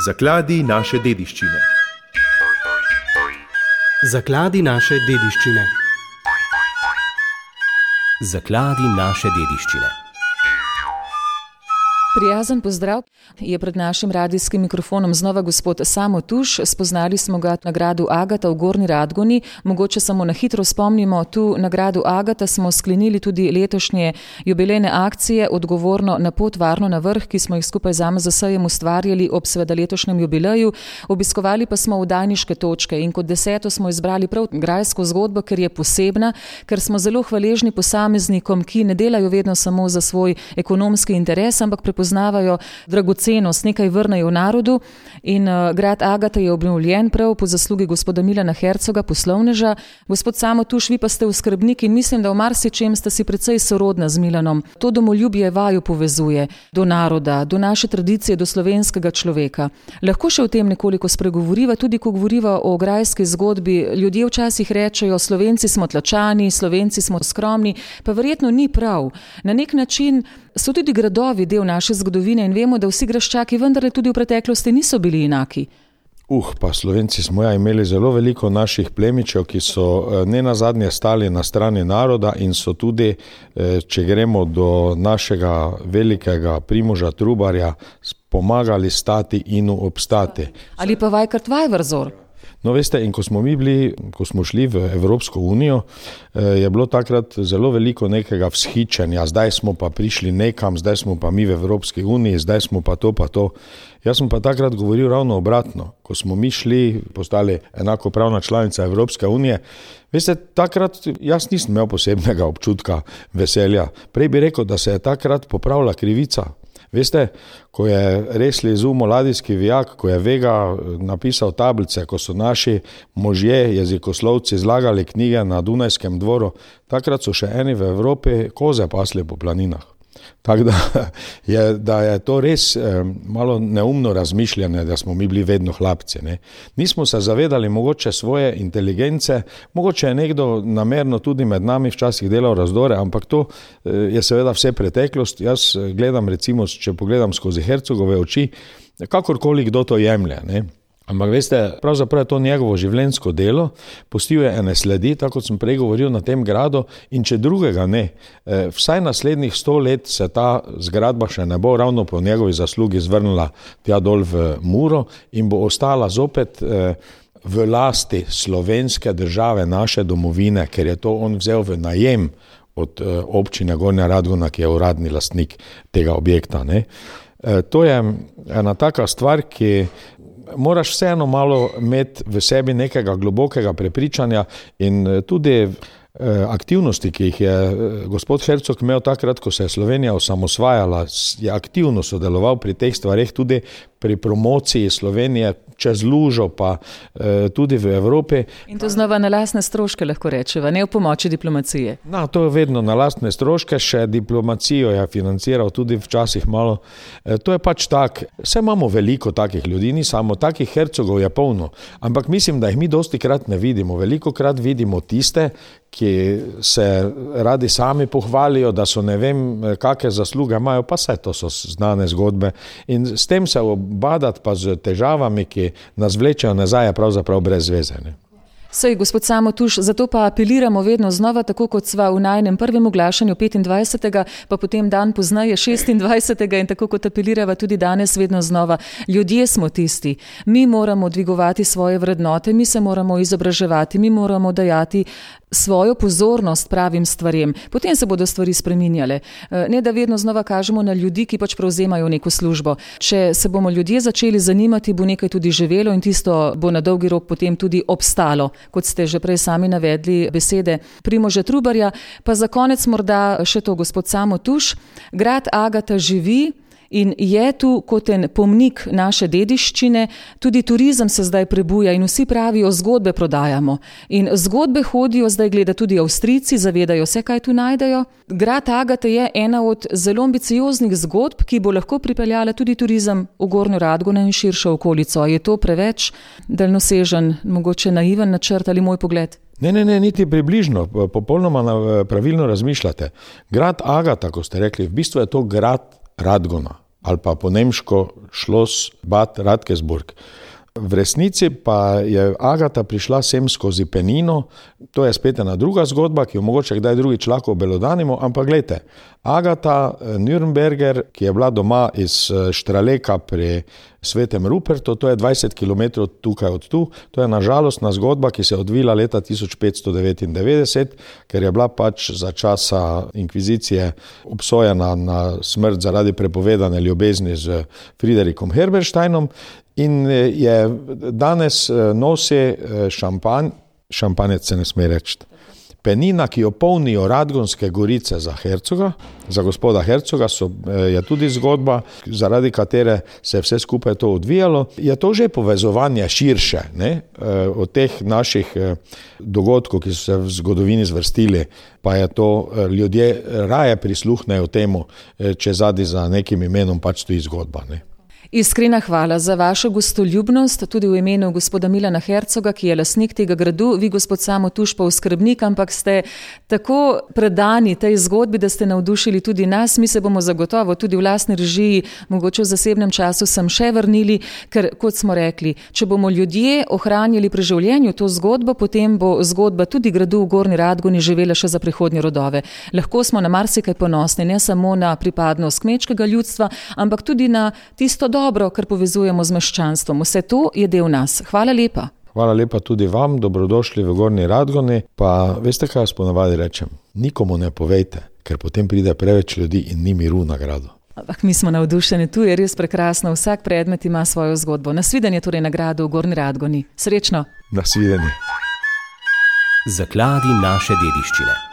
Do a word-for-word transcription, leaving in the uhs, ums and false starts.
Zakladi naše dediščine. Zakladi naše dediščine. Zakladi naše dediščine. Prijazen pozdrav. Je pred našim radijskim mikrofonom znova gospod Samo Tuš. Spoznali smo ga na gradu Agata v Gornji Radgoni. Mogoče samo na hitro spomnimo, tu na gradu Agata smo sklenili tudi letošnje jubilejne akcije Odgovorno na pot, varno na vrh, ki smo jih skupaj z A M Z S-jem ustvarjali ob seveda letošnjem jubileju. Obiskovali pa smo vdajniške točke in kot deseto smo izbrali prav grajsko zgodbo, ker je posebna, ker smo zelo hvaležni posameznikom, ki ne delajo vedno samo za svoj ekonomski interes, ampak prepoznavajo dragocenost, nekaj vrnejo narodu. In uh, grad Agata je obnovljen prav po zaslugi gospoda Milana Hercoga, poslovneža. Gospod Samo Tuš, vi pa ste oskrbnik in mislim, da v marsičem ste si precej sorodna z Milanom. To domoljubje vaju povezuje do naroda, do naše tradicije, do slovenskega človeka. Lahko še o tem nekoliko spregovoriva, tudi ko govoriva o grajski zgodbi. Ljudje včasih rečejo, Slovenci smo tlačani, Slovenci smo skromni, pa verjetno ni prav. Na nek način so tudi gradovi del naše zgodovine in vemo, da vsi graščaki vendarle tudi v preteklosti niso bili enaki. Uh, pa Slovenci smo ja imeli zelo veliko naših plemičev, ki so ne nazadnje stali na strani naroda in so tudi, če gremo do našega velikega Primoža Trubarja, pomagali stati in obstati. Ali pa Vajkard Vajverzor. No, veste, in ko smo mi bili, ko smo šli v Evropsko unijo, je bilo takrat zelo veliko nekega vzhičenja, zdaj smo pa prišli nekam, zdaj smo pa mi v Evropski uniji, zdaj smo pa to pa to. Jaz sem pa takrat govoril ravno obratno, ko smo mi šli, postali enakopravna članica Evropske unije. Veste, takrat jaz nisem imel posebnega občutka veselja. Prej bi rekel, da se je takrat popravila krivica. Veste, ko je Resli izumo ladijski vijak, ko je Vega napisal tablice, ko so naši možje, jezikoslovci zlagali knjige na Dunajskem dvoru, takrat so še eni v Evropi koze pasli po planinah. Tako da je, da je to res eh, malo neumno razmišljanje, da smo mi bili vedno hlapci. Ne? Nismo se zavedali mogoče svoje inteligence, mogoče je nekdo namerno tudi med nami včasih delal razdore, ampak to eh, je seveda vse preteklost. Jaz gledam recimo, če pogledam skozi Hercogove oči, kakorkoli kdo to jemlje, ne? Ampak veste, pravzaprav je to njegovo življenjsko delo, pustil je ene sledi, tako kot sem prej govoril, na tem gradu in če drugega ne, vsaj naslednjih sto let se ta zgradba še ne bo ravno po njegovi zaslugi zvrnila tja dol v Muro in bo ostala zopet v lasti slovenske države, naše domovine, ker je to on vzel v najem od občine Gornja Radgona, ki je uradni lastnik tega objekta. Ne? To je ena taka stvar, ki moraš vseeno malo imeti v sebi nekega globokega prepričanja in tudi aktivnosti, ki jih je gospod Hercog imel takrat, ko se je Slovenija osamosvajala, je aktivno sodeloval pri teh stvareh, tudi pri promociji Slovenije čez lužo, pa eh, tudi v Evropi. In to znova na lastne stroške lahko rečeva, ne v pomoči diplomacije. No, to je vedno na lastne stroške, še diplomacijo je financiral tudi včasih malo. E, to je pač tak, vse imamo veliko takih ljudi, ni samo takih Hercogov je polno, ampak mislim, da jih mi dosti krat ne vidimo. Veliko krat vidimo tiste, ki se radi sami pohvalijo, da so ne vem, kakšne zasluge imajo, pa vse to so znane zgodbe. In s tem se obadati pa z težavami, ki nas vlečejo nazaj, je pravzaprav brez veze. Ne? Sej, gospod Samo Tuš, zato pa apeliramo vedno znova, tako kot sva v najnem prvem oglašanju petindvajsetega, pa potem dan poznaje šestindvajsetega in tako kot apelirava tudi danes vedno znova. Ljudje smo tisti, mi moramo dvigovati svoje vrednote, mi se moramo izobraževati, mi moramo dajati svojo pozornost pravim stvarem. Potem se bodo stvari spreminjale. Ne, da vedno znova kažemo na ljudi, ki pač prevzemajo neko službo. Če se bomo ljudje začeli zanimati, bo nekaj tudi živelo in tisto bo na dolgi rok potem tudi obstalo, kot ste že prej sami navedli besede Primoža Trubarja. Pa za konec morda še to, gospod Samo Tuš. Grad Agata živi in je tu kot en pomnik naše dediščine, tudi turizem se zdaj prebuja in vsi pravijo, zgodbe prodajamo. In zgodbe hodijo zdaj gleda tudi Avstrijci, zavedajo se, kaj tu najdejo. Grad Agata je ena od zelo ambicioznih zgodb, ki bo lahko pripeljala tudi turizem v Gornjo Radgono in širšo okolico. Je to preveč daljnosežen, mogoče naiven načrt ali moj pogled? Ne, ne, ne, niti približno, popolnoma pravilno razmišljate. Grad Agata, ko ste rekli, v bistvu je to grad Radgona. ali pa po nemško Schloss Bad Radkersburg. V resnici pa je Agata prišla sem skozi penino, to je spet ena druga zgodba, ki jo mogoče kdaj drugič lahko obelodanimo, ampak gledajte, Agata Nürnberger, ki je bila doma iz Štraleka pri Svetem Rupertu, to je dvajset kilometrov tukaj od tu, to je nažalostna zgodba, ki se je odvila leta tisoč petsto devetindevetdeset, ker je bila pač za časa inkvizicije obsojena na smrt zaradi prepovedane ljubezni z Friedrichom Herbersteinom. In je danes nosi šampanj, šampanjec se ne sme reči, penina, ki jo polnijo Radgonske gorice za hercoga, za gospoda hercoga so, je tudi zgodba, zaradi katere se je vse skupaj to odvijalo. Je to že povezovanje širše, ne, od teh naših dogodkov, ki so se v zgodovini zvrstili, pa je to, ljudje raje prisluhnejo temu, če zadaj za nekim imenom pač stoji zgodba, ne. Iskrena hvala za vašo gostoljubnost, tudi v imenu gospoda Milana Hercoga, ki je lastnik tega gradu, vi gospod Samo Tuš pa oskrbnik, ampak ste tako predani tej zgodbi, da ste navdušili tudi nas. Mi se bomo zagotovo tudi v lastni režiji, mogoče v zasebnem času sem še vrnili, ker kot smo rekli, če bomo ljudje ohranjali pri življenju to zgodbo, potem bo zgodba tudi gradu v Gornji Radgoni živela še za prihodnje rodove. Lahko smo na marsikaj ponosni, ne samo na pripadnost kmečkega ljudstva, ampak tudi na tisto dobro, kar povezujemo z meščanstvom. Vse to je del nas. Hvala lepa. Hvala lepa tudi vam, dobrodošli v Gornji Radgoni, pa veste, kaj jaz ponavadi rečem? Nikomu ne povejte, ker potem pride preveč ljudi in ni miru na gradu. Ampak mi smo navdušeni, tu je res prekrasno, vsak predmet ima svojo zgodbo. Nasvidenje torej na gradu v Gornji Radgoni. Srečno. Nasvidenje. Zakladi naše dediščine.